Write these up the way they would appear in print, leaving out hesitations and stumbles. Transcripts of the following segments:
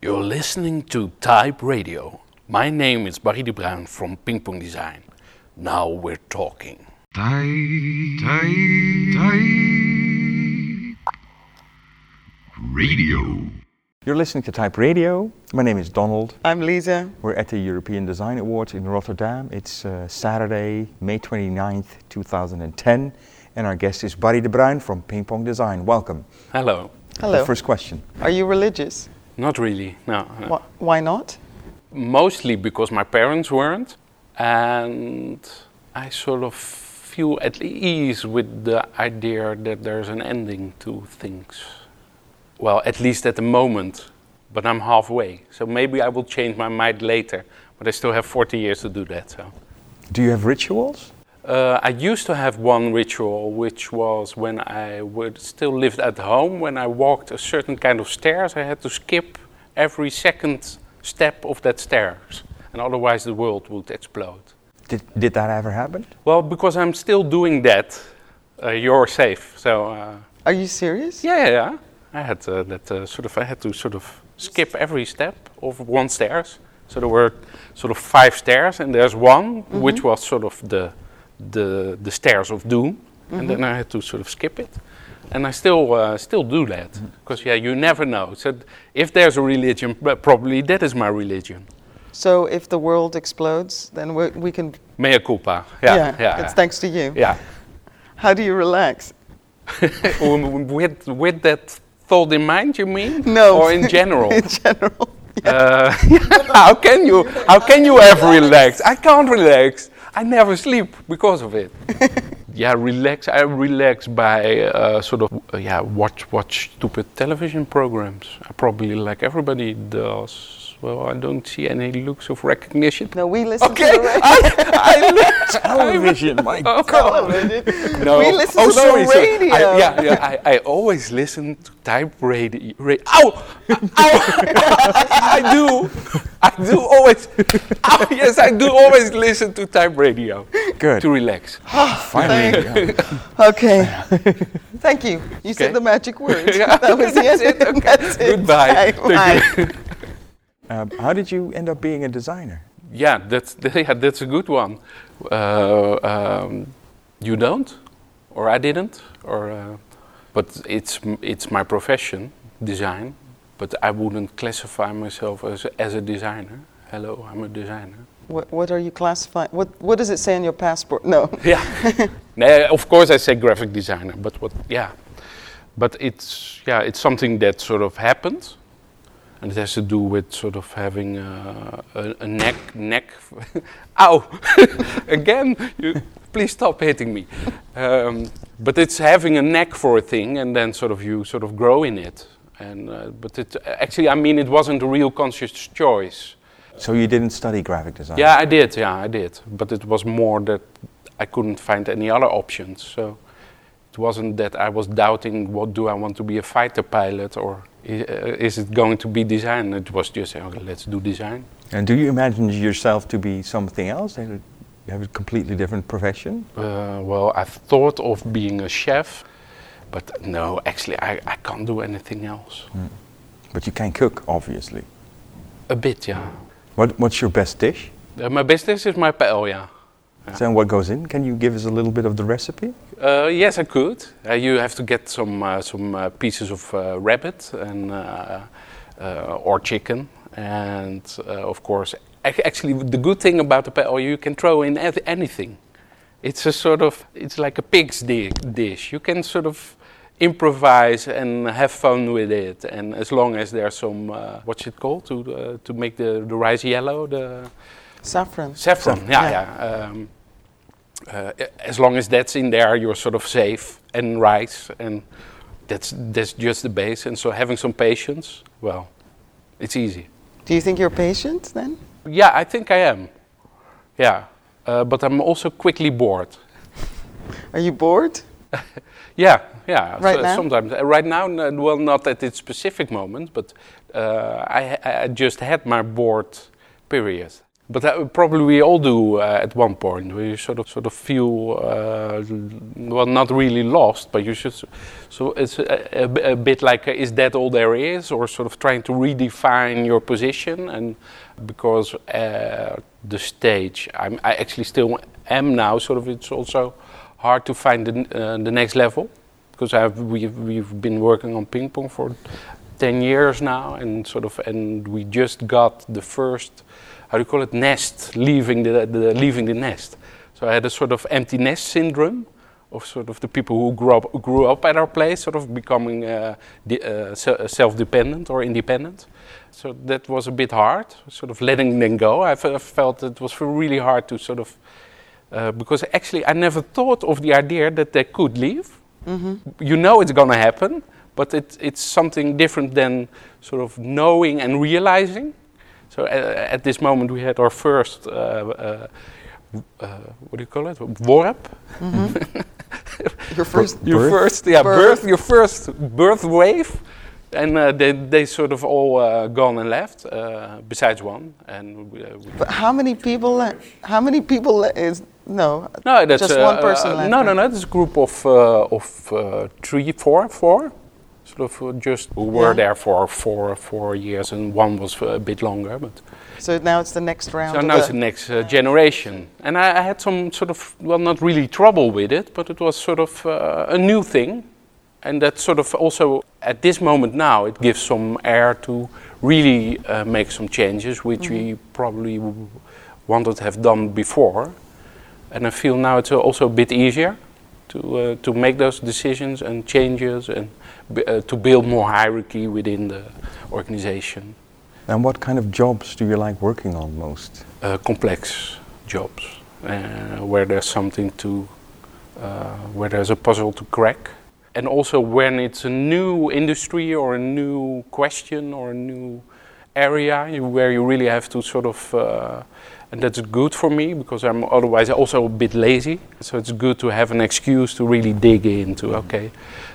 You're listening to Type Radio. My name is Barry de Bruin from Ping Pong Design. Now we're talking. Type Radio. You're listening to Type Radio. My name is Donald. I'm Lisa. We're at the European Design Awards in Rotterdam. It's Saturday, May 29th, 2010. And our guest is Barry de Bruin from Ping Pong Design. Welcome. Hello. Hello. The first question. Are you religious? Not really, no. Why not? Mostly because my parents weren't. And I sort of feel at ease with the idea that there's an ending to things. Well, at least at the moment. But I'm halfway. So maybe I will change my mind later. But I still have 40 years to do that. So. Do you have rituals? I used to have one ritual, which was when I still lived at home. When I walked a certain kind of stairs, I had to skip every second step of that stairs. And otherwise the world would explode. Did that ever happen? Well, because I'm still doing that, you're safe. So. Are you serious? Yeah. I had to skip every step of one stairs. So there were sort of 5 stairs, and there's one which was sort of the stairs of doom, and then I had to sort of skip it, and I still do that because you never know. So if there's a religion, probably that is my religion. So if the world explodes, then we can. Mea culpa. It's thanks to you. Yeah. How do you relax? with that thought in mind, you mean? No. Or in general? In general. How can you ever relax? I can't relax. I never sleep because of it. Relax. I relax by watch stupid television programs. I probably like everybody does. Well, I don't see any looks of recognition. No, we listen to the radio. I Television, my God. No. We listen to the radio. I always listen to Type Radio. Ow! I do always. Oh, yes, I do always listen to Type Radio. Good. To relax. Finally. Okay. Thank you. You said the magic word. That was That's it. Okay. That's it. Goodbye. Bye. How did you end up being a designer? Yeah, that's a good one. You don't, or I didn't, but it's my profession, design. But I wouldn't classify myself as a designer. Hello, I'm a designer. What are you classifying? What does it say on your passport? No. Yeah. Of course I say graphic designer, but But it's something that sort of happened. And it has to do with sort of having a neck. Ow! Again, please stop hitting me. But it's having a neck for a thing, and then you grow in it. And but it actually, it wasn't a real conscious choice. So you didn't study graphic design? Yeah, I did. But it was more that I couldn't find any other options. So it wasn't that I was doubting, what do I want to be, a fighter pilot, or is it going to be design? It was just, okay, let's do design. And do you imagine yourself to be something else? You have a completely different profession? Well, I thought of being a chef, but no, actually I can't do anything else. But you can cook, obviously. A bit, yeah. What's your best dish? My best dish is my paella. So what goes in? Can you give us a little bit of the recipe? Yes, I could. You have to get some pieces of rabbit and or chicken, and of course, actually, the good thing about the paella, you can throw in anything. It's like a pig's dish. You can sort of improvise and have fun with it, and as long as there's some what's it called to make the rice yellow, the Saffron. Yeah. As long as that's in there, you're sort of safe, and rice, and that's just the base. And so having some patience, well, it's easy. Do you think you're patient then? Yeah, I think I am. Yeah, but I'm also quickly bored. Are you bored? Yeah. Right now? Sometimes. Right now, well, not at this specific moment, but I just had my bored period. But probably we all do at one point. We sort of feel well, not really lost, but you should. So it's a bit like, is that all there is, or sort of trying to redefine your position? And because the stage, I actually still am now. Sort of, it's also hard to find the next level, because we've been working on ping pong for 10 years now, and we just got the first, how do you call it, nest, leaving the nest. So I had a sort of empty nest syndrome of sort of the people who grew up at our place, sort of becoming self-dependent or independent. So that was a bit hard, sort of letting them go. I felt it was really hard to sort of, because actually I never thought of the idea that they could leave. Mm-hmm. You know it's going to happen, but it's something different than sort of knowing and realizing. So at this moment we had our first, what do you call it? Worp. Mm-hmm. Your first birth wave, and they sort of all gone and left, besides one. And but how many people? Is no? No, that's just one person left. No. It's a group of 3, 4. Sort of just who were there for 4 years, and one was a bit longer. But so now it's the next round. So now it's the next generation, and I had some sort of, well, not really trouble with it, but it was sort of a new thing, and that sort of also at this moment now it gives some air to really make some changes, which we probably wanted to have done before, and I feel now it's also a bit easier to make those decisions and changes, and to build more hierarchy within the organization. And what kind of jobs do you like working on most? Complex jobs, where there's something to, where there's a puzzle to crack. And also when it's a new industry or a new question or a new area where you really have to sort of, and that's good for me because I'm otherwise also a bit lazy. So it's good to have an excuse to really dig into, okay,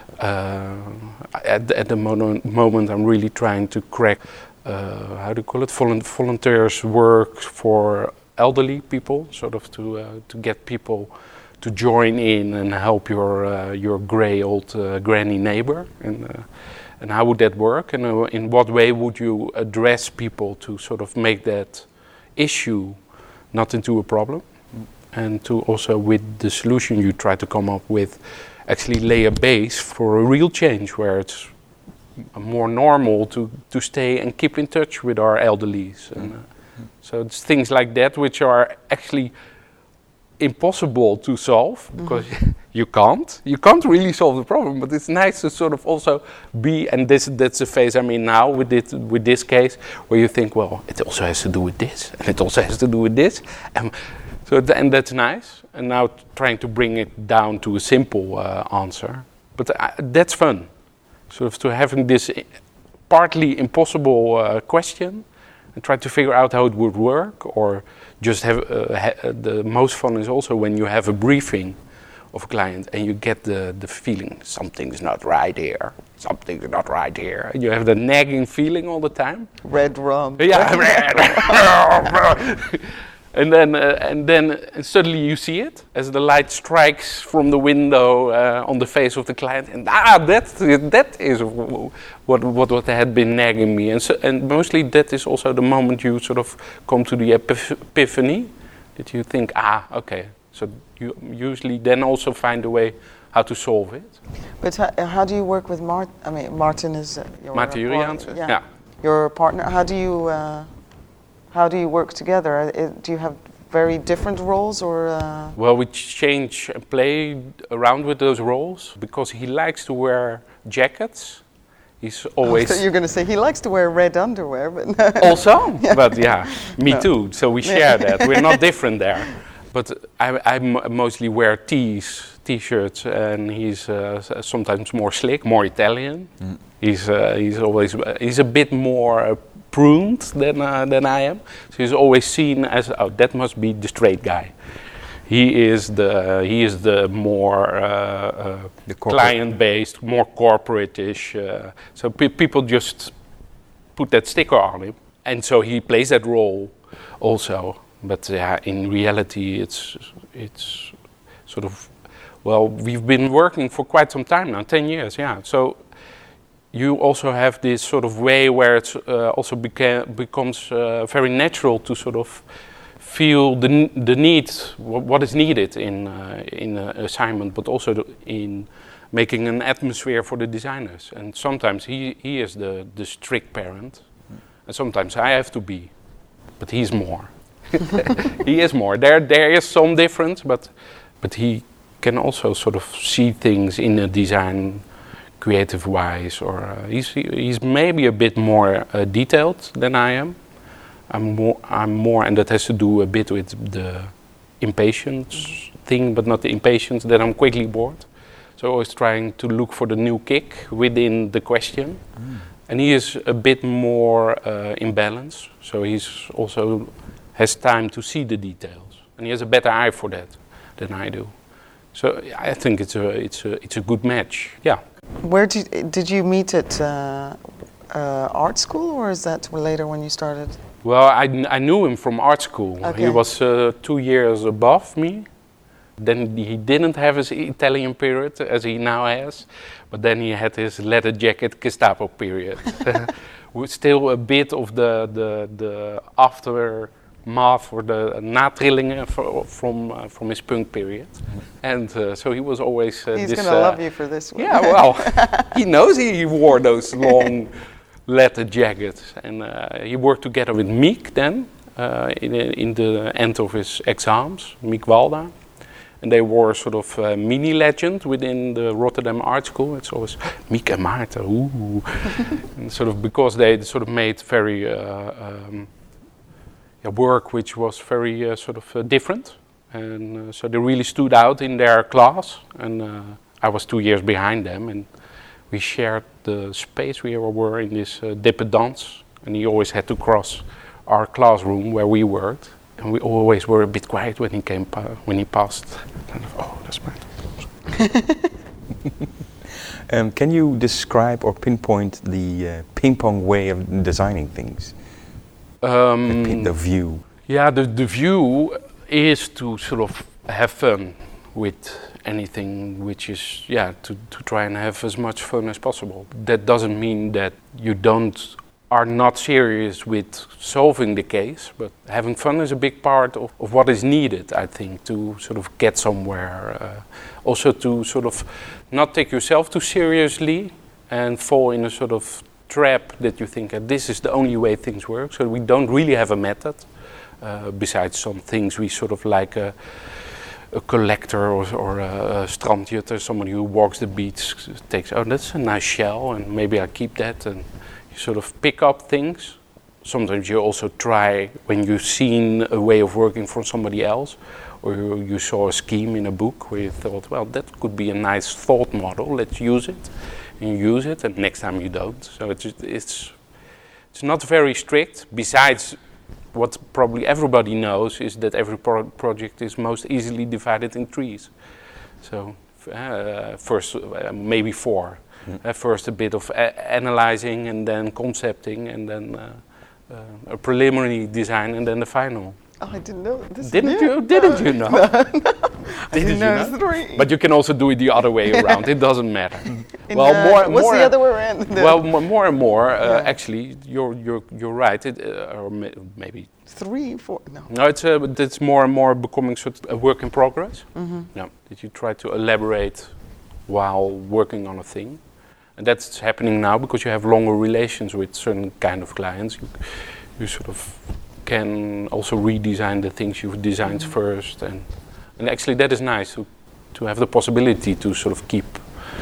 at the moment I'm really trying to crack, how do you call it, volunteers work for elderly people, sort of to get people to join in and help your grey old granny neighbor, and how would that work, and in what way would you address people to sort of make that issue not into a problem, and to also with the solution you try to come up with actually lay a base for a real change where it's more normal to stay and keep in touch with our elderlies. And so it's things like that which are actually impossible to solve because you can't really solve the problem, but it's nice to sort of also be, and that's the phase I'm in now with this case, where you think, well, it also has to do with this, and it also has to do with this, and so and that's nice. And now trying to bring it down to a simple answer, but that's fun, sort of to having this partly impossible question and try to figure out how it would work, or just have the most fun is also when you have a briefing of a client and you get the feeling something's not right here, and you have the nagging feeling all the time. Red rum. Yeah, red. And then suddenly you see it as the light strikes from the window on the face of the client, and that is what had been nagging me, and mostly that is also the moment you sort of come to the epiphany, that you think, okay, so you usually then also find a way how to solve it. But how do you work with Martin? I mean, Martin is your Martin Juriaanse, yeah. Your partner. How do you work together? Do you have very different roles, or? Well, we change and play around with those roles because he likes to wear jackets. He's always. You're going to say he likes to wear red underwear, but. Also, yeah. But yeah, me too. So we share that. We're not different there. But I mostly wear t-shirts, and he's sometimes more slick, more Italian. Mm. He's a bit more pruned than I am. So he's always seen as, that must be the straight guy. He is the more the client-based, more corporate-ish. So people just put that sticker on him, and so he plays that role also. But in reality, it's sort of, well, we've been working for quite some time now, 10 years, yeah. So you also have this sort of way where it's also becomes very natural to sort of feel the need, what is needed in an assignment, but also in making an atmosphere for the designers. And sometimes he is the strict parent, and sometimes I have to be, but he's more. He is more. There is some difference, but he can also sort of see things in a design creative wise, or he's maybe a bit more detailed than I am. I'm more, and that has to do a bit with the impatience thing, but not the impatience that I'm quickly bored. So always trying to look for the new kick within the question. And he is a bit more in balance, so he's also has time to see the details, and he has a better eye for that than I do. So I think it's a good match. Yeah. Where did you meet at art school, or is that later when you started? Well, I knew him from art school. Okay. He was 2 years above me. Then he didn't have his Italian period as he now has, but then he had his leather jacket Gestapo period. With still a bit of the aftermath or the natrillingen from his punk period. And so he was always He's going to love you for this one. Yeah, well, he knows he wore those long leather jackets. And he worked together with Miek then, in the end of his exams, Miek Walda. And they were sort of a mini legend within the Rotterdam Art School. It's always Miek and Maarten, ooh. And sort of because they sort of made very work which was very sort of different. And so they really stood out in their class. And I was 2 years behind them. And we shared the space. We were in this dépendance. And he always had to cross our classroom where we worked. And we always were a bit quiet when he came, when he passed. Kind of, oh, that's mine. Can you describe or pinpoint the ping pong way of designing things? The view. Yeah, the view is to sort of have fun with anything, which is to try and have as much fun as possible. That doesn't mean that you are not serious with solving the case, but having fun is a big part of what is needed, I think, to sort of get somewhere. Also to sort of not take yourself too seriously and fall in a sort of trap that you think this is the only way things work. So we don't really have a method, besides some things we sort of like a collector or a strandjutter, somebody who walks the beach, takes, oh, that's a nice shell, and maybe I keep that, and you sort of pick up things. Sometimes you also try when you've seen a way of working from somebody else, or you saw a scheme in a book where you thought, well, that could be a nice thought model, let's use it. And you use it, and next time you don't. So it's not very strict. Besides, what probably everybody knows is that every project is most easily divided in 3s. So first, maybe 4. First a bit of analyzing, and then concepting, and then a preliminary design, and then the final. Oh, I didn't know this. Didn't you know? No. Didn't you know? 3. But you can also do it the other way around. It doesn't matter. What's the other way around? Well, more and more. Actually, you're right. Or maybe 3, 4. No. No, it's more and more becoming sort of a work in progress. Mm-hmm. Yeah, that you try to elaborate while working on a thing, and that's happening now because you have longer relations with certain kind of clients. You sort of can also redesign the things you've designed first, and actually that is nice to have the possibility to sort of keep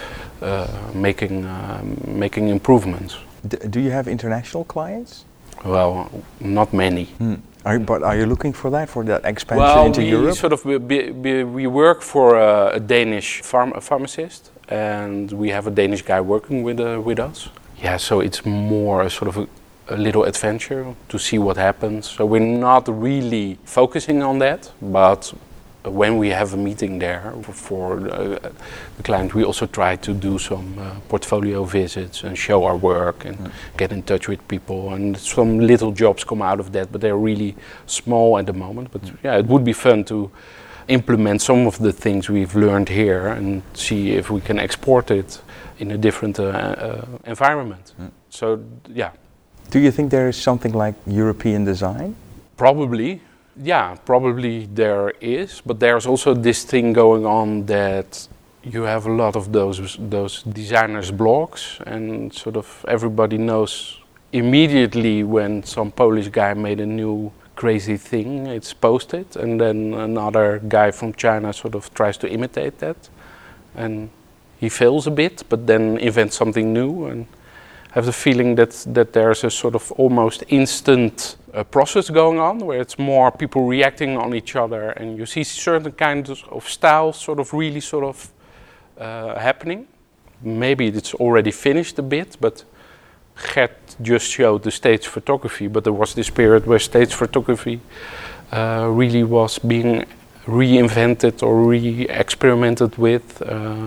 making improvements. Do you have international clients? Well, not many. Are you looking for that expansion into Europe? We work for a Danish pharmacist, and we have a Danish guy working with us. Yeah, so it's more a sort of a little adventure to see what happens. So we're not really focusing on that, but when we have a meeting there for the client, we also try to do some portfolio visits and show our work and get in touch with people. And some little jobs come out of that, but they're really small at the moment. But yeah, it would be fun to implement some of the things we've learned here and see if we can export it in a different environment. So, yeah. Do you think there is something like European design? Probably. Yeah, probably there is, but there's also this thing going on that you have a lot of those designers' blogs, and sort of everybody knows immediately when some Polish guy made a new crazy thing, it's posted, and then another guy from China sort of tries to imitate that, and he fails a bit, but then invents something new, and I have the feeling that there's a sort of almost instant process going on, where it's more people reacting on each other, and you see certain kinds of styles sort of really sort of happening. Maybe it's already finished a bit, but Gert just showed the stage photography, but there was this period where stage photography really was being reinvented or re-experimented with.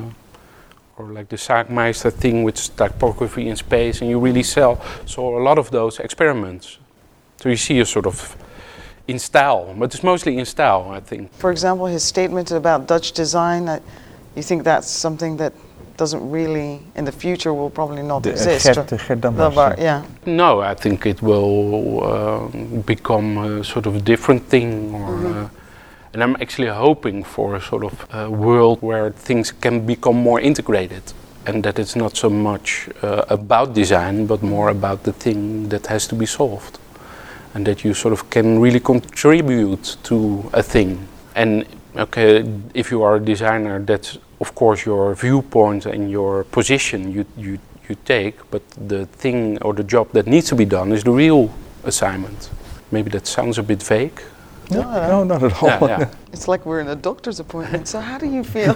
Or like the Saagmeister thing with typography in space, and you really saw a lot of those experiments. So you see a sort of in style, but it's mostly in style, I think. For example, his statement about Dutch design, you think that's something that doesn't really, in the future, will probably not exist? Gert Dammers. Yeah. No, I think it will become a sort of different thing, or. And I'm actually hoping for a sort of world where things can become more integrated, and that it's not so much about design, but more about the thing that has to be solved, and that you sort of can really contribute to a thing. And okay, if you are a designer, that's of course your viewpoint and your position you take, but the thing or the job that needs to be done is the real assignment. Maybe that sounds a bit vague. No, not at all. Yeah. It's like we're in a doctor's appointment. So how do you feel?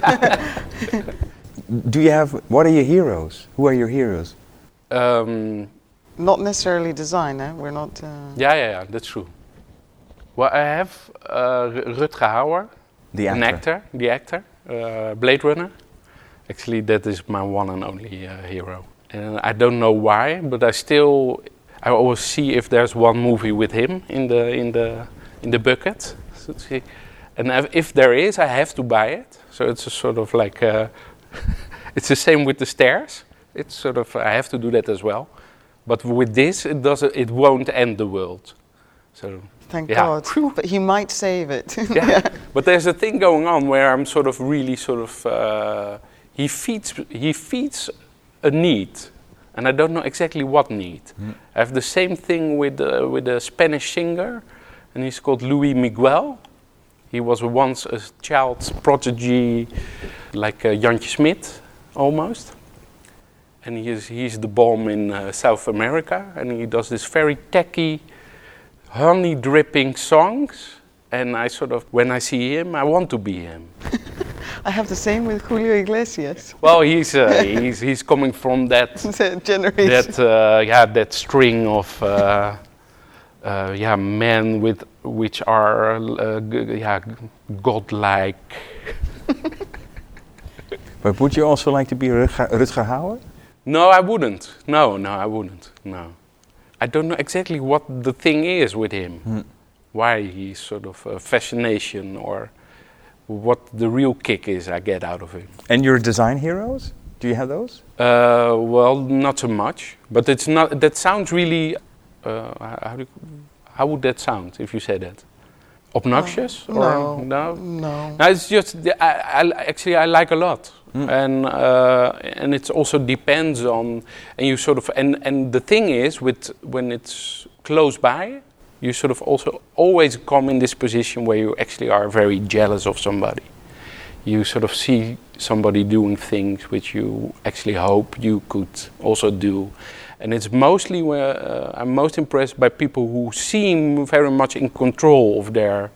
What are your heroes? Who are your heroes? Not necessarily design, eh? We're not... Yeah, that's true. Well, I have Rutger Hauer, The actor, Blade Runner. Actually, that is my one and only hero. And I don't know why, but I always see if there's one movie with him in the bucket, so to say. And if there is, I have to buy it. So it's a sort of like, it's the same with the stairs. It's sort of, I have to do that as well. But with this, it won't end the world. So thank God. But he might save it. Yeah. But there's a thing going on where I'm sort of really sort of, he feeds a need. And I don't know exactly what need. I have the same thing with a Spanish singer, and he's called Luis Miguel. He was once a child prodigy, like Jantje Smit, almost. And he's the bomb in South America, and he does this very tacky, honey-dripping songs. And I sort of, when I see him, I want to be him. I have the same with Julio Iglesias. Well, he's coming from that generation. That string of men which are godlike. But would you also like to be Rutger Hauer? No, I wouldn't. No, I wouldn't. No, I don't know exactly what the thing is with him. Why he's sort of a fascination, or what the real kick is I get out of him. And your design heroes? Do you have those? Well, not so much. But it's not. That sounds really. How would that sound if you said that? Obnoxious? No. No, it's just I like a lot, and it also depends on, and you sort of, and the thing is when it's close by, you sort of also always come in this position where you actually are very jealous of somebody. You sort of see somebody doing things which you actually hope you could also do. And it's mostly where I'm most impressed by people who seem very much in control of their,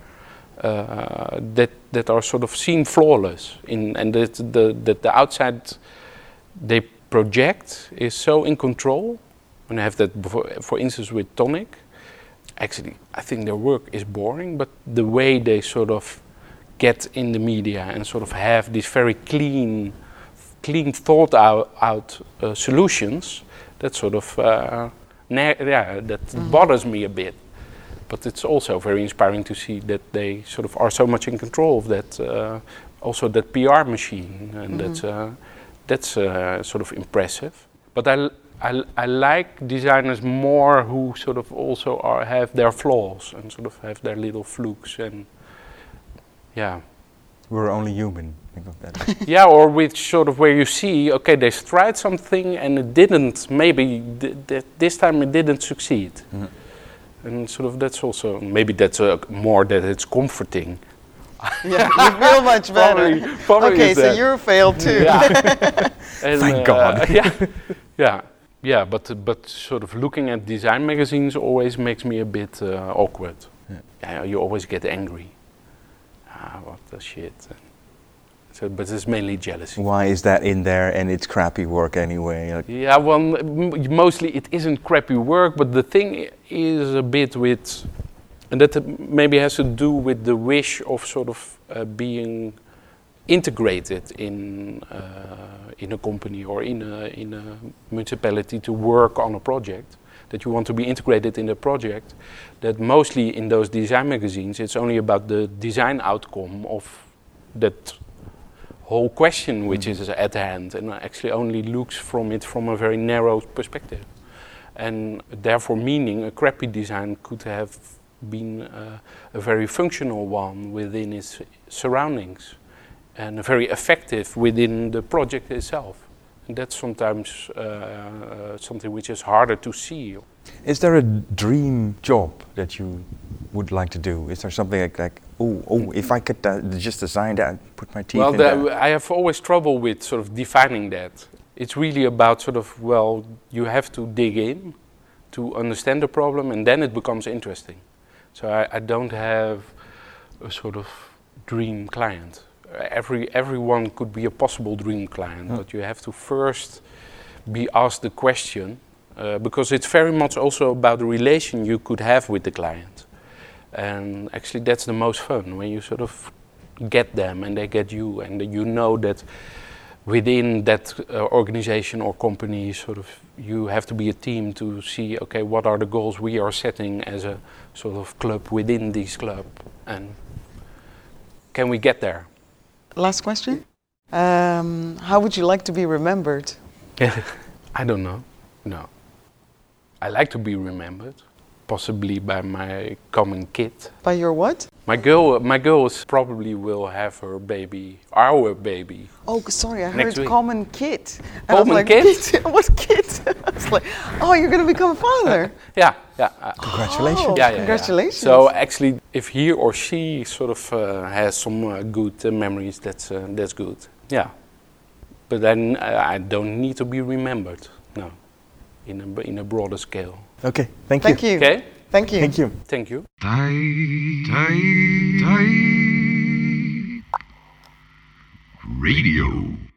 that are sort of seem flawless, and that the outside they project is so in control. And I have that, for instance, with Tonic. Actually, I think their work is boring, but the way they sort of get in the media and sort of have these very clean thought out solutions, that sort of bothers me a bit. But it's also very inspiring to see that they sort of are so much in control of that, also that PR machine, and that's sort of impressive. But I like designers more who sort of also have their flaws and sort of have their little flukes and We're only human. Think of that. Yeah, or with sort of where you see, okay, they tried something and it didn't, maybe this time it didn't succeed. And sort of that's also, maybe that's more that it's comforting. Yeah, you feel much better. Probably okay, is so that. you're failed too. Yeah. And, Thank God. Yeah, but sort of looking at design magazines always makes me a bit awkward. Yeah, you always get angry. What the shit. So, but it's mainly jealousy. Why is that in there and it's crappy work anyway? Like, Yeah, well, mostly it isn't crappy work, but the thing is a bit with, and that maybe has to do with the wish of sort of being integrated in a company or in a municipality to work on a project. That you want to be integrated in the project. That mostly in those design magazines, it's only about the design outcome of that whole question which is at hand, and actually only looks from it from a very narrow perspective. And therefore meaning a crappy design could have been a very functional one within its surroundings and very effective within the project itself. And that's sometimes something which is harder to see. is there a dream job that you would like to do? Is there something like if I could just design that and put my teeth in that? I have always trouble with sort of defining that. It's really about sort of, well, you have to dig in to understand the problem and then it becomes interesting. So I don't have a sort of dream client. Everyone could be a possible dream client, but you have to first be asked the question, because it's very much also about the relation you could have with the client. And actually that's the most fun, when you sort of get them and they get you, and you know that within that organization or company, sort of you have to be a team to see, okay, what are the goals we are setting as a sort of club within this club, and can we get there? Last question. How would you like to be remembered? I don't know. No. I like to be remembered, possibly by my common kid. By your what? My girl probably will have her baby, our baby. Oh, sorry, I Next heard week. common kid. And I was Common like, kid? What kid? I was like, oh, you're going to become a father. Yeah. Congratulations. Oh, Yeah. congratulations. So actually, if he or she sort of has some good memories, that's good. Yeah. But then I don't need to be remembered. No. In a broader scale. Okay, thank Thank you. Okay. Thank you. Thank you. Thank you. Type Radio.